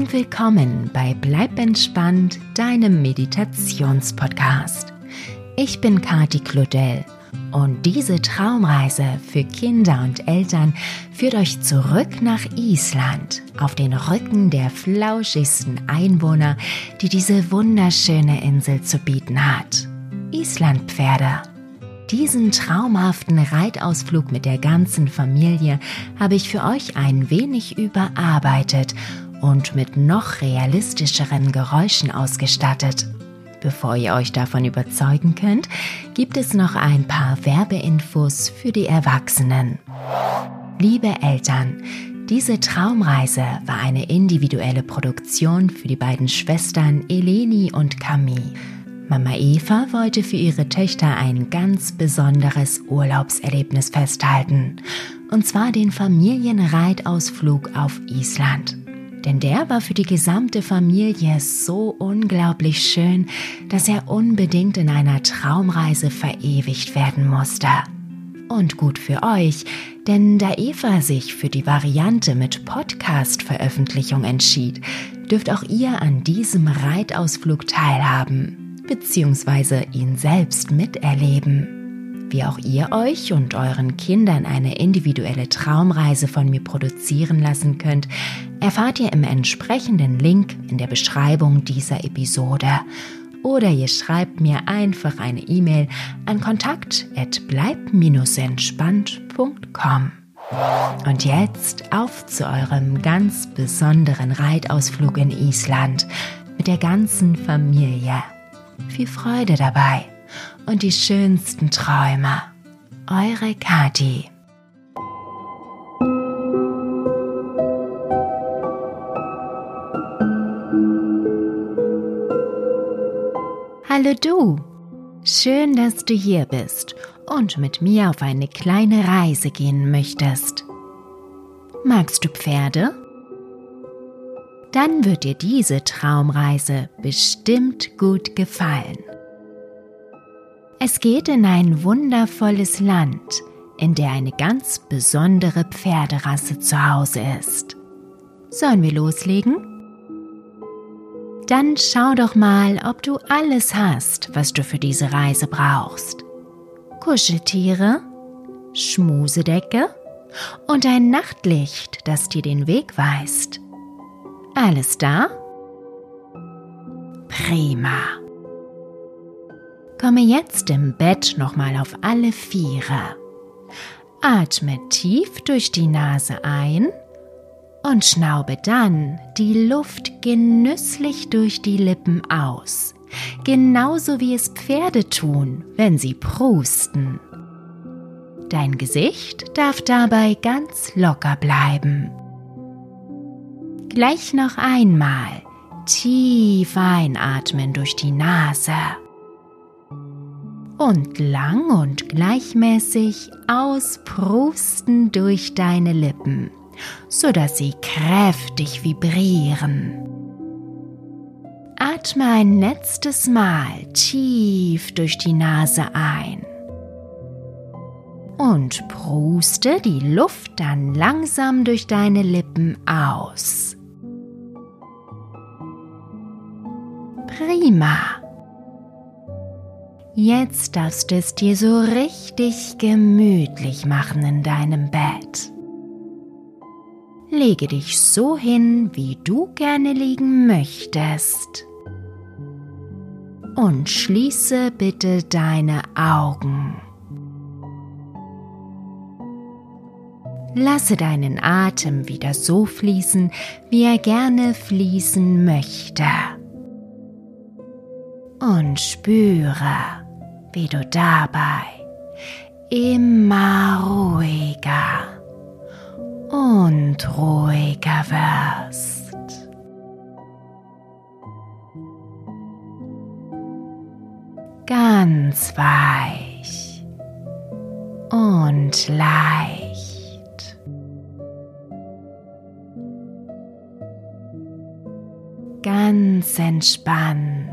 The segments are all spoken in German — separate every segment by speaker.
Speaker 1: und willkommen bei Bleib entspannt, deinem Meditationspodcast. Ich bin Kati Claudel und diese Traumreise für Kinder und Eltern führt euch zurück nach Island, auf den Rücken der flauschigsten Einwohner, die diese wunderschöne Insel zu bieten hat. Islandpferde. Diesen traumhaften Reitausflug mit der ganzen Familie habe ich für euch ein wenig überarbeitet und mit noch realistischeren Geräuschen ausgestattet. Bevor ihr euch davon überzeugen könnt, gibt es noch ein paar Werbeinfos für die Erwachsenen. Liebe Eltern, diese Traumreise war eine individuelle Produktion für die beiden Schwestern Eleni und Camille. Mama Eva wollte für ihre Töchter ein ganz besonderes Urlaubserlebnis festhalten, und zwar den Familienreitausflug auf Island. Denn der war für die gesamte Familie so unglaublich schön, dass er unbedingt in einer Traumreise verewigt werden musste. Und gut für euch, denn da Eva sich für die Variante mit Podcast-Veröffentlichung entschied, dürft auch ihr an diesem Reitausflug teilhaben, beziehungsweise ihn selbst miterleben. Wie auch ihr euch und euren Kindern eine individuelle Traumreise von mir produzieren lassen könnt, erfahrt ihr im entsprechenden Link in der Beschreibung dieser Episode. Oder ihr schreibt mir einfach eine E-Mail an kontakt@bleib-entspannt.com. Und jetzt auf zu eurem ganz besonderen Reitausflug in Island mit der ganzen Familie. Viel Freude dabei und die schönsten Träume. Eure Kati. Hallo du! Schön, dass du hier bist und mit mir auf eine kleine Reise gehen möchtest. Magst du Pferde? Dann wird dir diese Traumreise bestimmt gut gefallen. Es geht in ein wundervolles Land, in der eine ganz besondere Pferderasse zu Hause ist. Sollen wir loslegen? Dann schau doch mal, ob du alles hast, was du für diese Reise brauchst. Kuscheltiere, Schmusedecke und ein Nachtlicht, das dir den Weg weist. Alles da? Prima. Komme jetzt im Bett nochmal auf alle Viere. Atme tief durch die Nase ein und schnaube dann die Luft genüsslich durch die Lippen aus, genauso wie es Pferde tun, wenn sie prusten. Dein Gesicht darf dabei ganz locker bleiben. Gleich noch einmal tief einatmen durch die Nase und lang und gleichmäßig ausprusten durch deine Lippen, sodass sie kräftig vibrieren. Atme ein letztes Mal tief durch die Nase ein und pruste die Luft dann langsam durch deine Lippen aus. Prima. Jetzt darfst du es dir so richtig gemütlich machen in deinem Bett. Lege dich so hin, wie du gerne liegen möchtest. Und schließe bitte deine Augen. Lasse deinen Atem wieder so fließen, wie er gerne fließen möchte. Und spüre, wie du dabei immer ruhiger und ruhiger wirst. Ganz weich und leicht. Ganz entspannt.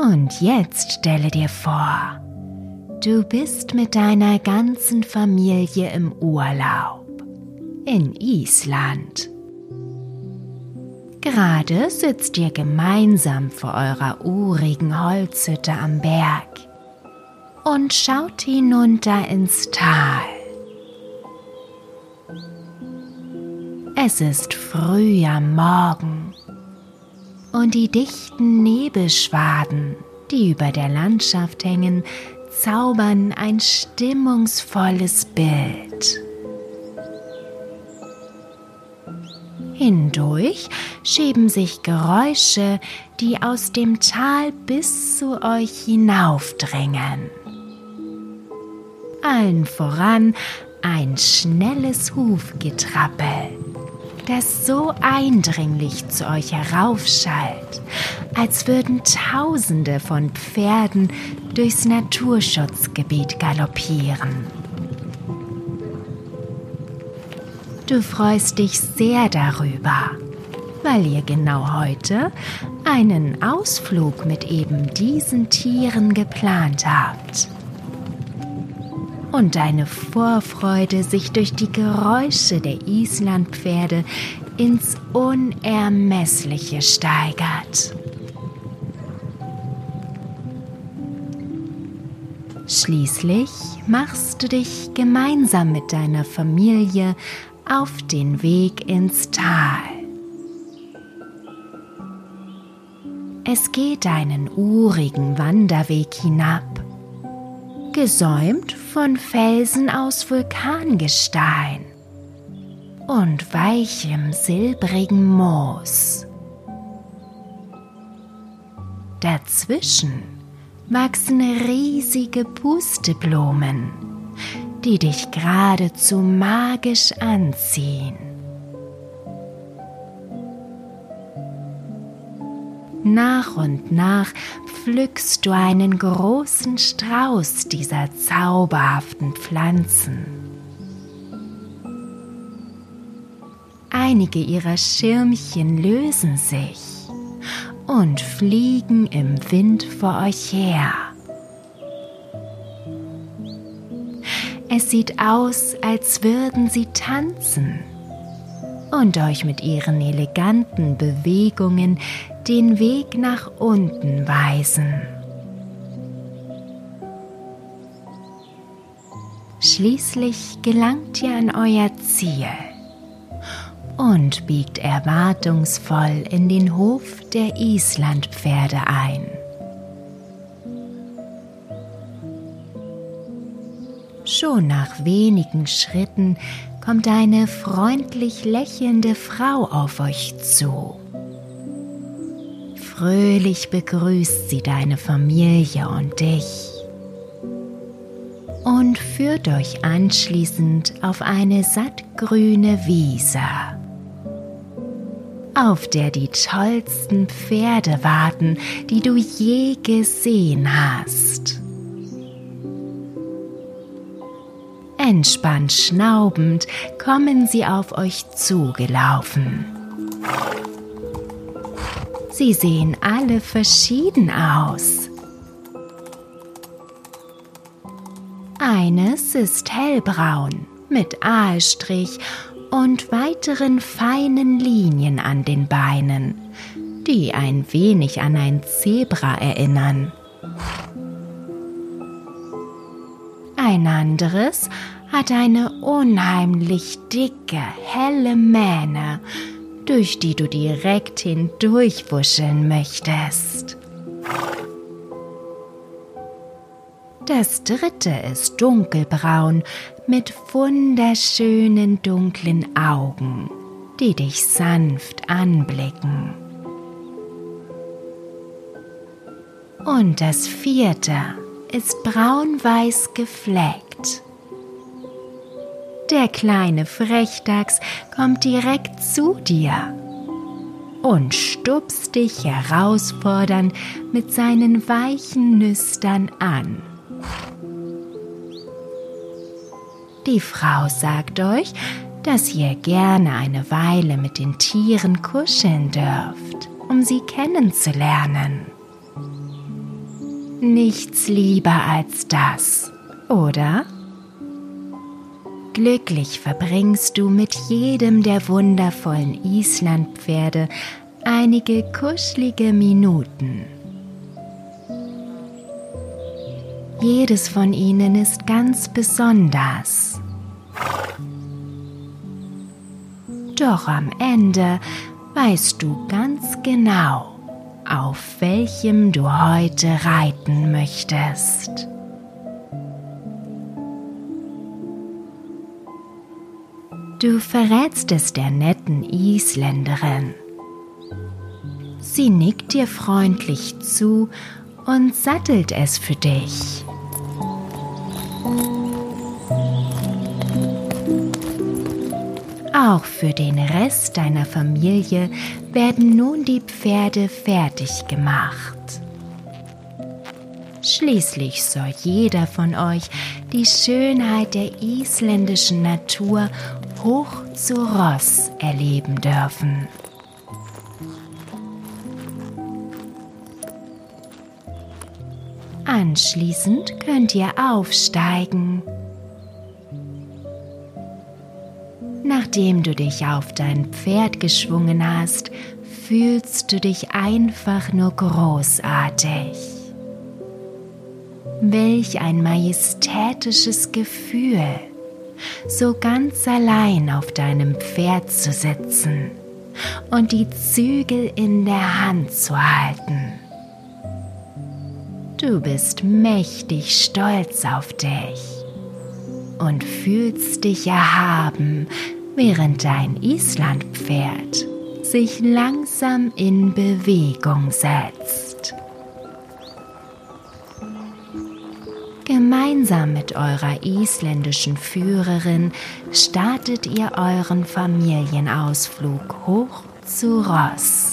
Speaker 1: Und jetzt stelle dir vor, du bist mit deiner ganzen Familie im Urlaub in Island. Gerade sitzt ihr gemeinsam vor eurer urigen Holzhütte am Berg und schaut hinunter ins Tal. Es ist früh am Morgen und die dichten Nebelschwaden, die über der Landschaft hängen, zaubern ein stimmungsvolles Bild. Hindurch schieben sich Geräusche, die aus dem Tal bis zu euch hinaufdrängen. Allen voran ein schnelles Hufgetrappel, das so eindringlich zu euch heraufschallt, als würden Tausende von Pferden durchs Naturschutzgebiet galoppieren. Du freust dich sehr darüber, weil ihr genau heute einen Ausflug mit eben diesen Tieren geplant habt. Und deine Vorfreude sich durch die Geräusche der Islandpferde ins Unermessliche steigert. Schließlich machst du dich gemeinsam mit deiner Familie auf den Weg ins Tal. Es geht einen urigen Wanderweg hinab, gesäumt von Felsen aus Vulkangestein und weichem, silbrigen Moos. Dazwischen wachsen riesige Pusteblumen, die dich geradezu magisch anziehen. Nach und nach pflückst du einen großen Strauß dieser zauberhaften Pflanzen. Einige ihrer Schirmchen lösen sich und fliegen im Wind vor euch her. Es sieht aus, als würden sie tanzen und euch mit ihren eleganten Bewegungen den Weg nach unten weisen. Schließlich gelangt ihr an euer Ziel und biegt erwartungsvoll in den Hof der Islandpferde ein. Schon nach wenigen Schritten kommt eine freundlich lächelnde Frau auf euch zu. Fröhlich begrüßt sie deine Familie und dich und führt euch anschließend auf eine sattgrüne Wiese, auf der die tollsten Pferde warten, die du je gesehen hast. Entspannt schnaubend kommen sie auf euch zugelaufen. Sie sehen alle verschieden aus. Eines ist hellbraun mit Aalstrich und weiteren feinen Linien an den Beinen, die ein wenig an ein Zebra erinnern. Ein anderes hat eine unheimlich dicke, helle Mähne, durch die du direkt hindurchwuscheln möchtest. Das dritte ist dunkelbraun mit wunderschönen dunklen Augen, die dich sanft anblicken. Und das vierte ist braun-weiß gefleckt. Der kleine Frechdachs kommt direkt zu dir und stupst dich herausfordernd mit seinen weichen Nüstern an. Die Frau sagt euch, dass ihr gerne eine Weile mit den Tieren kuscheln dürft, um sie kennenzulernen. Nichts lieber als das, oder? Glücklich verbringst du mit jedem der wundervollen Islandpferde einige kuschelige Minuten. Jedes von ihnen ist ganz besonders. Doch am Ende weißt du ganz genau, auf welchem du heute reiten möchtest. Du verrätst es der netten Isländerin. Sie nickt dir freundlich zu und sattelt es für dich. Auch für den Rest deiner Familie werden nun die Pferde fertig gemacht. Schließlich soll jeder von euch die Schönheit der isländischen Natur hoch zu Ross erleben dürfen. Anschließend könnt ihr aufsteigen. Nachdem du dich auf dein Pferd geschwungen hast, fühlst du dich einfach nur großartig. Welch ein majestätisches Gefühl, so ganz allein auf deinem Pferd zu sitzen und die Zügel in der Hand zu halten. Du bist mächtig stolz auf dich und fühlst dich erhaben, während dein Islandpferd sich langsam in Bewegung setzt. Gemeinsam mit eurer isländischen Führerin startet ihr euren Familienausflug hoch zu Ross.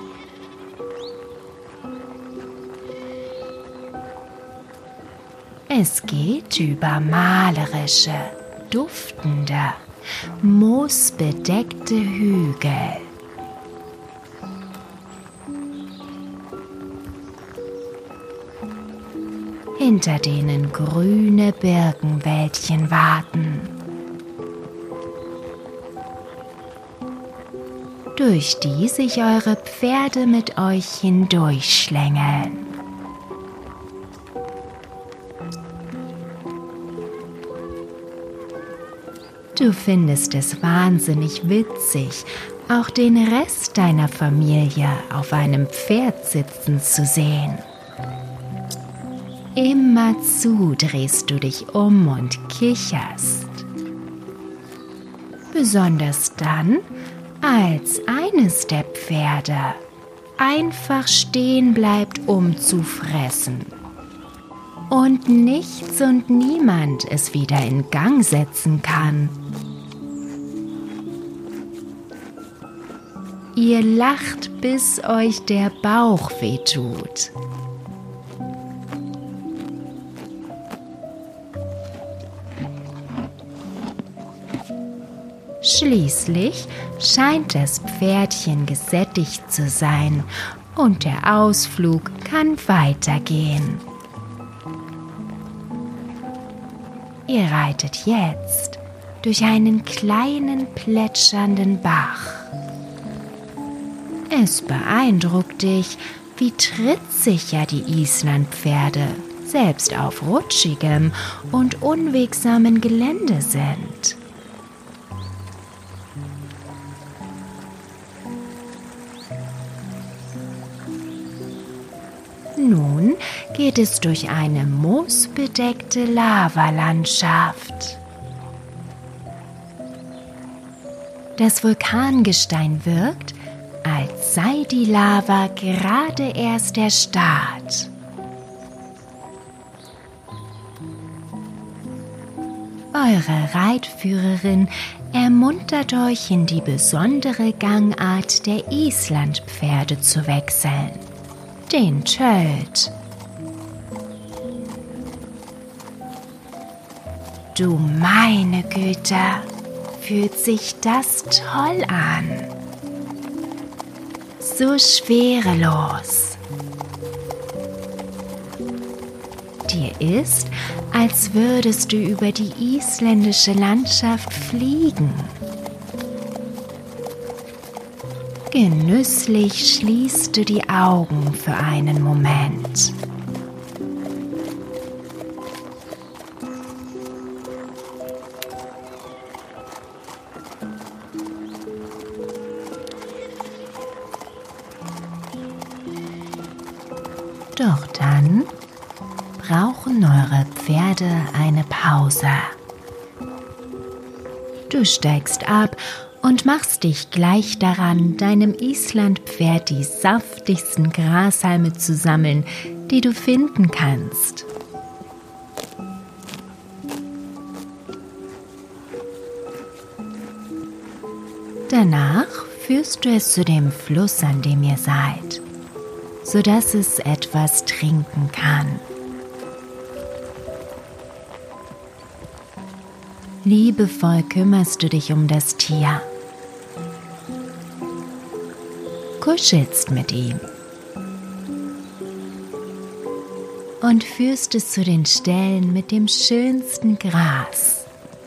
Speaker 1: Es geht über malerische, duftende, moosbedeckte Hügel. Hinter denen grüne Birkenwäldchen warten. Durch die sich eure Pferde mit euch hindurchschlängeln. Du findest es wahnsinnig witzig, auch den Rest deiner Familie auf einem Pferd sitzen zu sehen. Immerzu drehst du dich um und kicherst. Besonders dann, als eines der Pferde einfach stehen bleibt, um zu fressen. Und nichts und niemand es wieder in Gang setzen kann. Ihr lacht, bis euch der Bauch wehtut. Schließlich scheint das Pferdchen gesättigt zu sein und der Ausflug kann weitergehen. Ihr reitet jetzt durch einen kleinen plätschernden Bach. Es beeindruckt dich, wie trittsicher die Islandpferde selbst auf rutschigem und unwegsamem Gelände sind. Nun geht es durch eine moosbedeckte Lavalandschaft. Das Vulkangestein wirkt, als sei die Lava gerade erst erstarrt. Eure Reitführerin ermuntert euch, in die besondere Gangart der Islandpferde zu wechseln, den Tölt. Du meine Güte, fühlt sich das toll an. So schwerelos. Dir ist, als würdest du über die isländische Landschaft fliegen. Genüsslich schließt du die Augen für einen Moment. Doch dann brauchen eure Pferde eine Pause. Du steigst ab und machst dich gleich daran, deinem Islandpferd die saftigsten Grashalme zu sammeln, die du finden kannst. Danach führst du es zu dem Fluss, an dem ihr seid, sodass es etwas trinken kann. Liebevoll kümmerst du dich um das Tier, kuschelst mit ihm und führst es zu den Stellen mit dem schönsten Gras.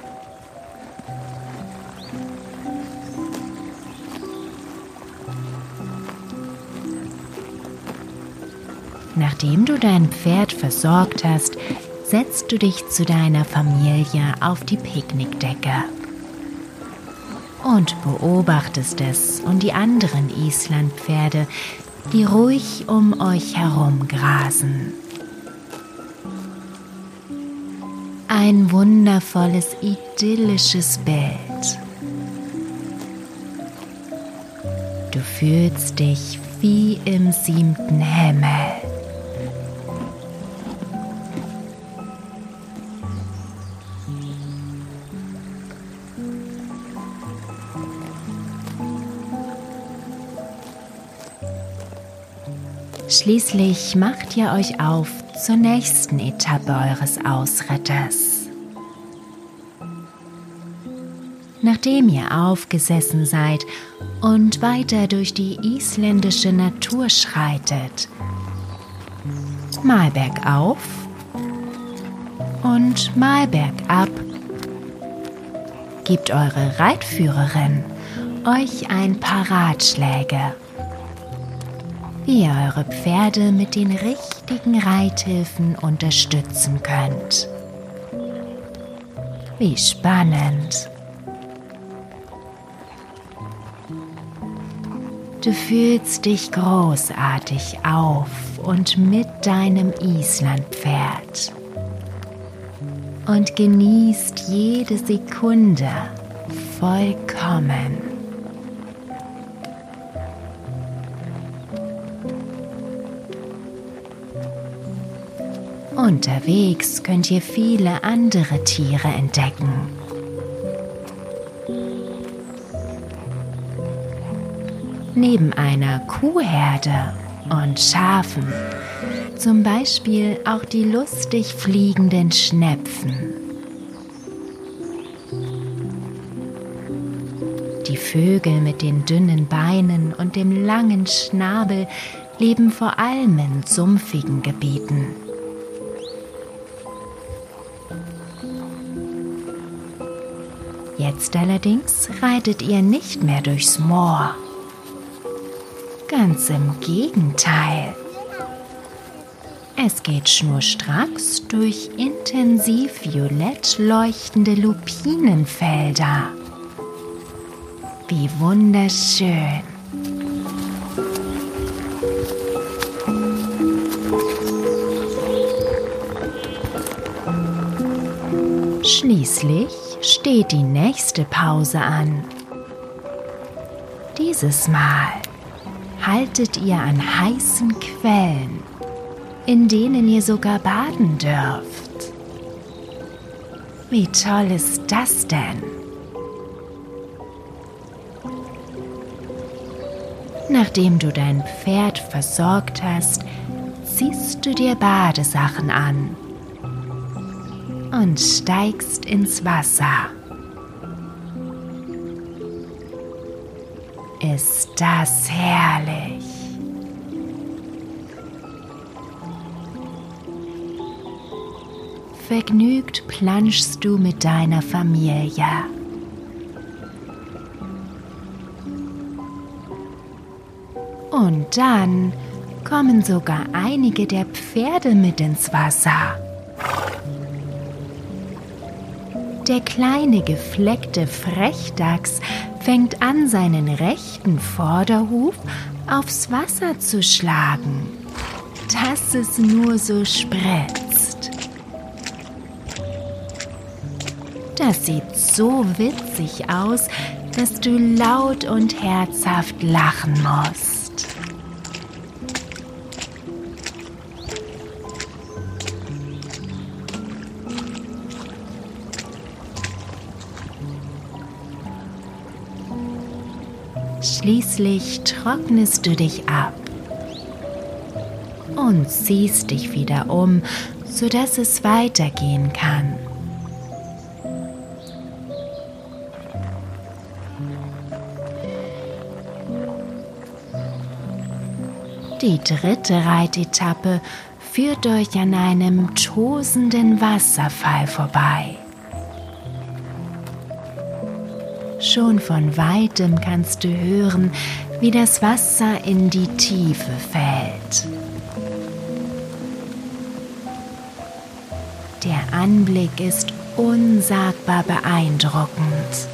Speaker 1: Nachdem du dein Pferd versorgt hast, setzt du dich zu deiner Familie auf die Picknickdecke und beobachtest es und die anderen Islandpferde, die ruhig um euch herum grasen. Ein wundervolles, idyllisches Bild. Du fühlst dich wie im 7. Himmel. Schließlich macht ihr euch auf zur nächsten Etappe eures Ausrittes. Nachdem ihr aufgesessen seid und weiter durch die isländische Natur schreitet, mal bergauf und mal bergab, gibt eure Reitführerin euch ein paar Ratschläge, wie ihr eure Pferde mit den richtigen Reithilfen unterstützen könnt. Wie spannend! Du fühlst dich großartig auf und mit deinem Islandpferd und genießt jede Sekunde vollkommen. Unterwegs könnt ihr viele andere Tiere entdecken. Neben einer Kuhherde und Schafen zum Beispiel auch die lustig fliegenden Schnepfen. Die Vögel mit den dünnen Beinen und dem langen Schnabel leben vor allem in sumpfigen Gebieten. Jetzt allerdings reitet ihr nicht mehr durchs Moor. Ganz im Gegenteil. Es geht schnurstracks durch intensiv violett leuchtende Lupinenfelder. Wie wunderschön. Schließlich steht die nächste Pause an. Dieses Mal haltet ihr an heißen Quellen, in denen ihr sogar baden dürft. Wie toll ist das denn? Nachdem du dein Pferd versorgt hast, ziehst du dir Badesachen an und steigst ins Wasser. Ist das herrlich? Vergnügt planschst du mit deiner Familie. Und dann kommen sogar einige der Pferde mit ins Wasser. Der kleine gefleckte Frechdachs fängt an, seinen rechten Vorderhuf aufs Wasser zu schlagen, dass es nur so spritzt. Das sieht so witzig aus, dass du laut und herzhaft lachen musst. Schließlich trocknest du dich ab und ziehst dich wieder um, sodass es weitergehen kann. Die dritte Reitetappe führt euch an einem tosenden Wasserfall vorbei. Schon von weitem kannst du hören, wie das Wasser in die Tiefe fällt. Der Anblick ist unsagbar beeindruckend.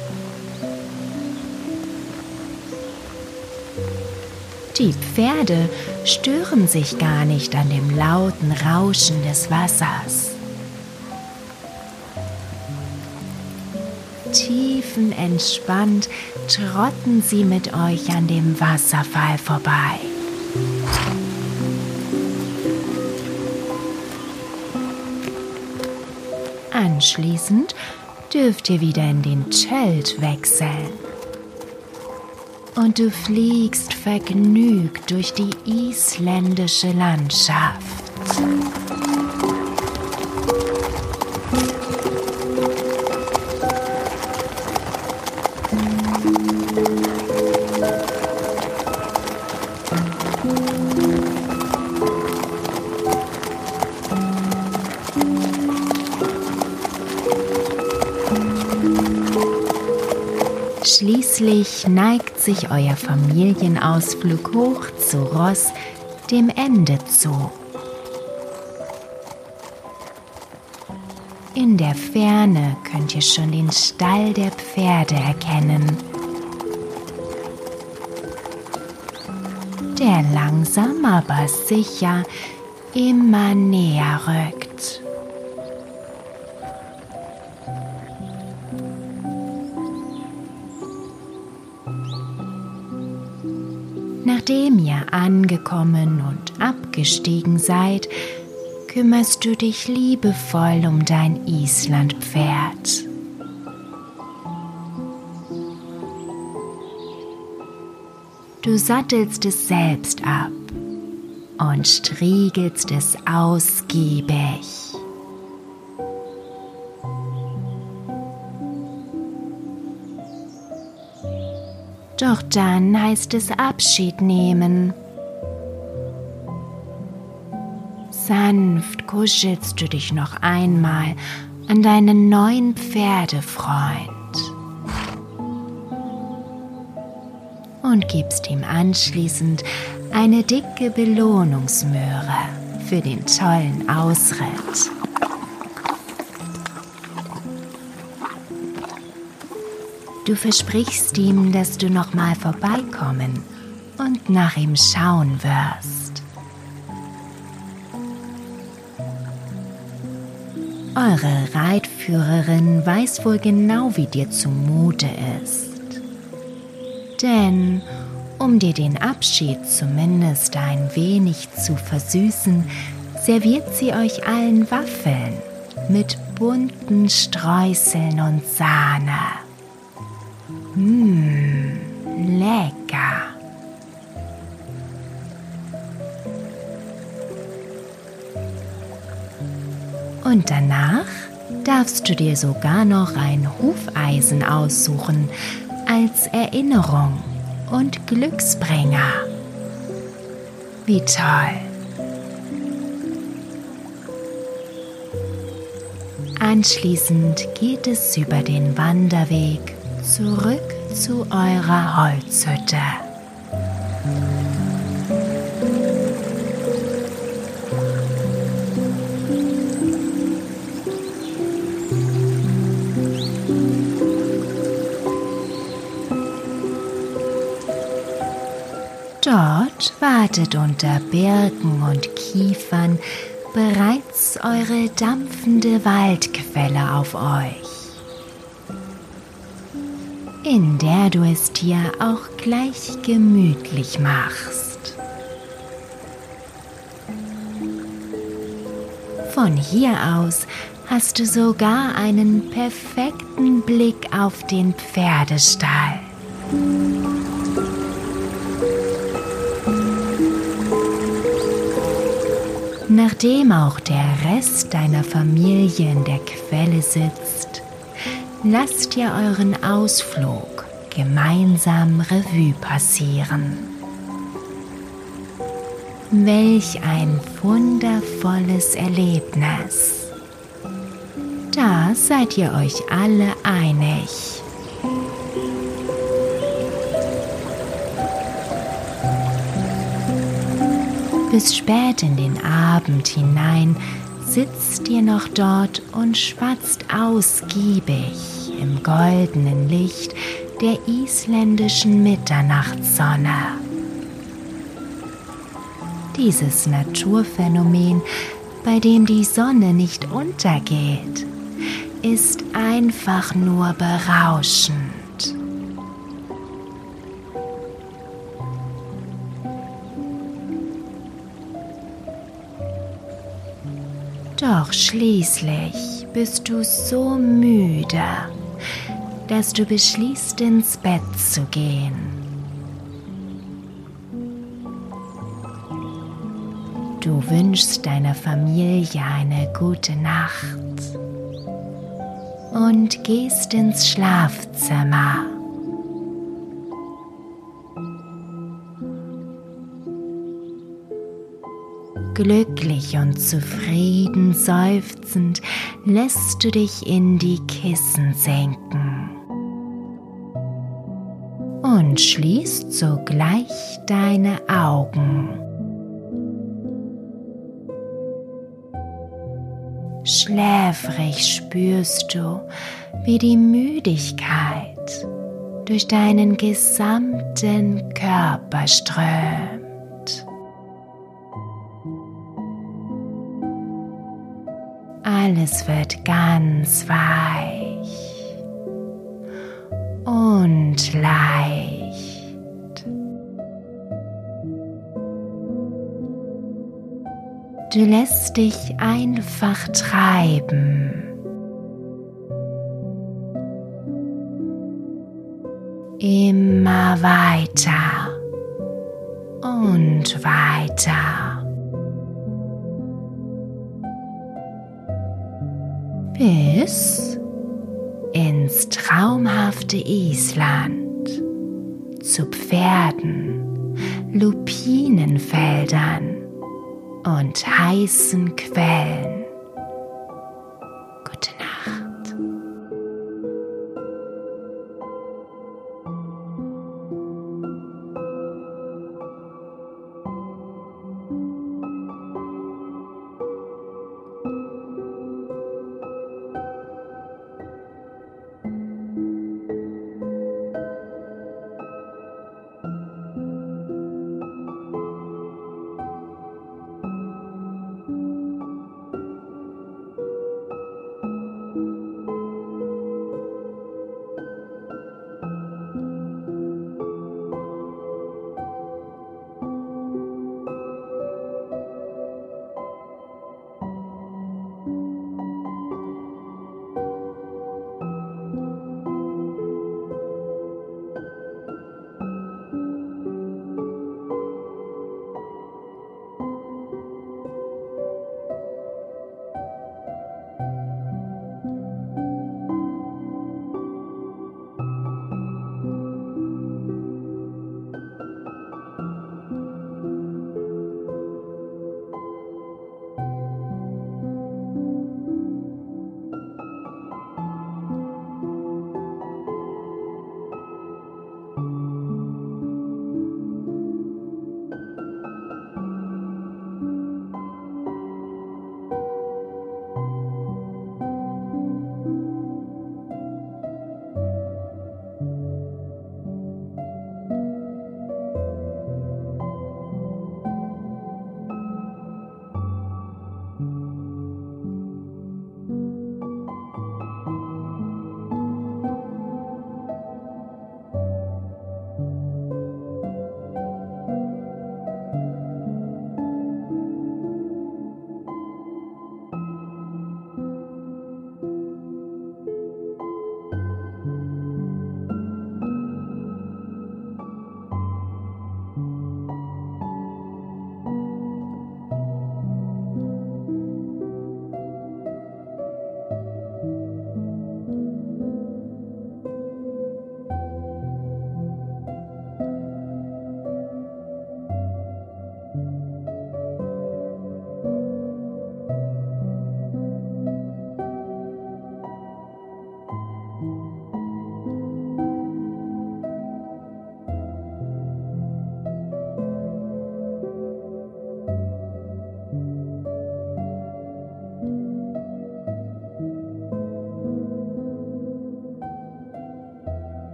Speaker 1: Die Pferde stören sich gar nicht an dem lauten Rauschen des Wassers. Tiefenentspannt trotten sie mit euch an dem Wasserfall vorbei. Anschließend dürft ihr wieder in den Tjöld wechseln. Und du fliegst vergnügt durch die isländische Landschaft. Schließlich neigt sich euer Familienausflug hoch zu Ross dem Ende zu. In der Ferne könnt ihr schon den Stall der Pferde erkennen, der langsam aber sicher immer näher rückt. Nachdem ihr angekommen und abgestiegen seid, kümmerst du dich liebevoll um dein Islandpferd. Du sattelst es selbst ab und striegelst es ausgiebig. Doch dann heißt es Abschied nehmen. Sanft kuschelst du dich noch einmal an deinen neuen Pferdefreund und gibst ihm anschließend eine dicke Belohnungsmöhre für den tollen Ausritt. Du versprichst ihm, dass du noch mal vorbeikommen und nach ihm schauen wirst. Eure Reitführerin weiß wohl genau, wie dir zumute ist. Denn um dir den Abschied zumindest ein wenig zu versüßen, serviert sie euch allen Waffeln mit bunten Streuseln und Sahne. Lecker. Und danach darfst du dir sogar noch ein Hufeisen aussuchen als Erinnerung und Glücksbringer. Wie toll. Anschließend geht es über den Wanderweg zurück zu eurer Holzhütte. Dort wartet unter Birken und Kiefern bereits eure dampfende Waldquelle auf euch, in der du es dir auch gleich gemütlich machst. Von hier aus hast du sogar einen perfekten Blick auf den Pferdestall. Nachdem auch der Rest deiner Familie in der Quelle sitzt, lasst ihr euren Ausflug gemeinsam Revue passieren. Welch ein wundervolles Erlebnis! Da seid ihr euch alle einig. Bis spät in den Abend hinein sitzt ihr noch dort und schwatzt ausgiebig im goldenen Licht der isländischen Mitternachtssonne. Dieses Naturphänomen, bei dem die Sonne nicht untergeht, ist einfach nur berauschend. Doch schließlich bist du so müde, dass du beschließt, ins Bett zu gehen. Du wünschst deiner Familie eine gute Nacht und gehst ins Schlafzimmer. Glücklich und zufrieden seufzend lässt du dich in die Kissen sinken und schließt sogleich deine Augen. Schläfrig spürst du, wie die Müdigkeit durch deinen gesamten Körper strömt. Alles wird ganz weich und leicht. Du lässt dich einfach treiben. Immer weiter und weiter. Bis ins traumhafte Island, zu Pferden, Lupinenfeldern und heißen Quellen.